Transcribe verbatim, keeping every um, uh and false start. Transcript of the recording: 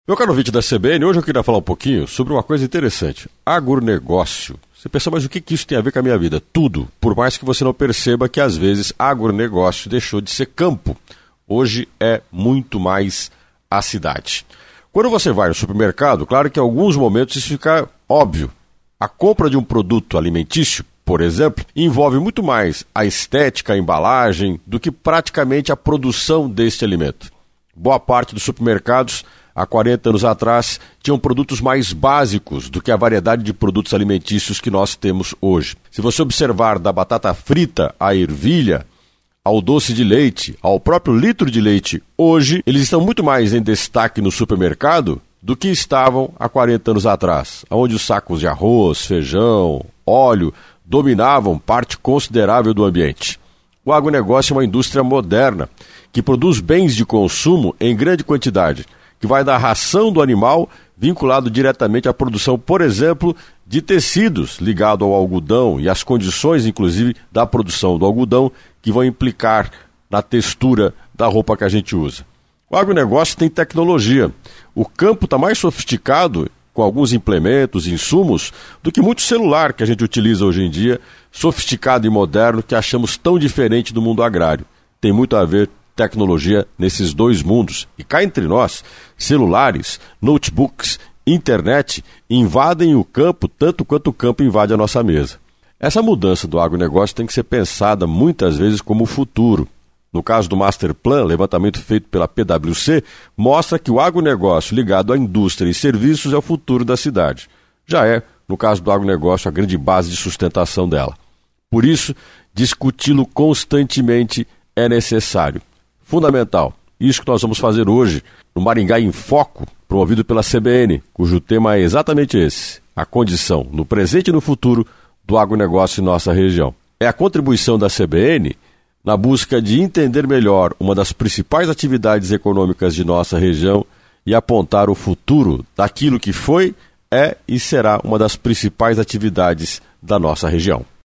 Meu caro ouvinte da C B N, hoje eu queria falar um pouquinho sobre uma coisa interessante. Agronegócio. Você pensa, mas o que isso tem a ver com a minha vida? Tudo. Por mais que você não perceba que às vezes agronegócio deixou de ser campo. Hoje é muito mais a cidade. Quando você vai no supermercado, claro que em alguns momentos isso fica óbvio. A compra de um produto alimentício, por exemplo, envolve muito mais a estética, a embalagem, do que praticamente a produção deste alimento. Boa parte dos supermercados, há quarenta anos atrás, tinham produtos mais básicos do que a variedade de produtos alimentícios que nós temos hoje. Se você observar da batata frita à ervilha, ao doce de leite, ao próprio litro de leite, hoje eles estão muito mais em destaque no supermercado do que estavam há quarenta anos atrás, onde os sacos de arroz, feijão, óleo dominavam parte considerável do ambiente. O agronegócio é uma indústria moderna que produz bens de consumo em grande quantidade, que vai da ração do animal vinculado diretamente à produção, por exemplo, de tecidos ligado ao algodão e às condições, inclusive, da produção do algodão que vão implicar na textura da roupa que a gente usa. O agronegócio tem tecnologia. O campo está mais sofisticado, com alguns implementos, insumos, do que muito celular que a gente utiliza hoje em dia, sofisticado e moderno, que achamos tão diferente do mundo agrário. Tem muito a ver tecnologia nesses dois mundos. E cá entre nós, celulares, notebooks, internet invadem o campo tanto quanto o campo invade a nossa mesa. Essa mudança do agronegócio tem que ser pensada muitas vezes como o futuro. No caso do Master Plan, levantamento feito pela P W C, mostra que o agronegócio ligado à indústria e serviços é o futuro da cidade. Já é, no caso do agronegócio, a grande base de sustentação dela. Por isso, discuti-lo constantemente é necessário. Fundamental. Isso que nós vamos fazer hoje no Maringá em Foco, promovido pela C B N, cujo tema é exatamente esse: a condição, no presente e no futuro, do agronegócio em nossa região. É a contribuição da C B N na busca de entender melhor uma das principais atividades econômicas de nossa região e apontar o futuro daquilo que foi, é e será uma das principais atividades da nossa região.